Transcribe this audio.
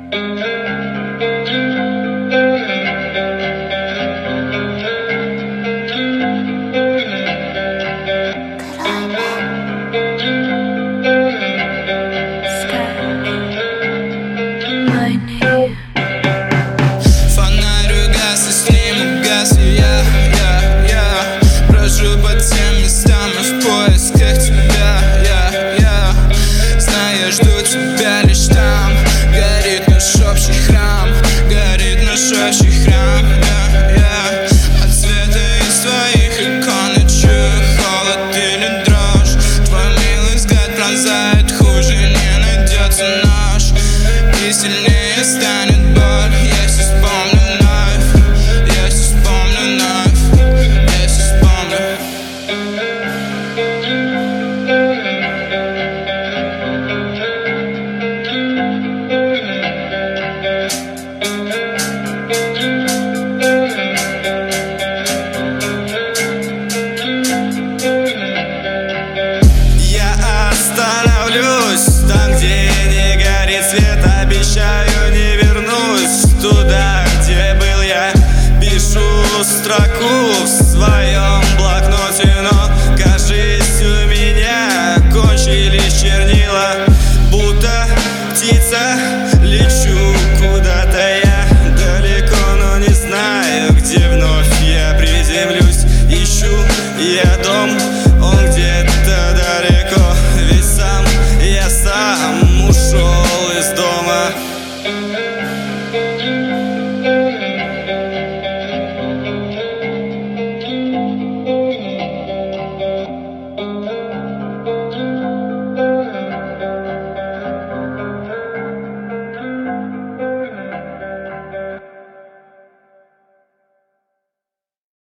Фонарь угас, и с ним угас и я брожу по тем местам и в поисках тебя. Знаю, я жду тебя лишь там. Горит наш общий храм, горит наш общий храм. От света из твоих икон я чую холод или дрожь. Твой милый взгляд пронзает, хуже не найдется нож. И сильнее станет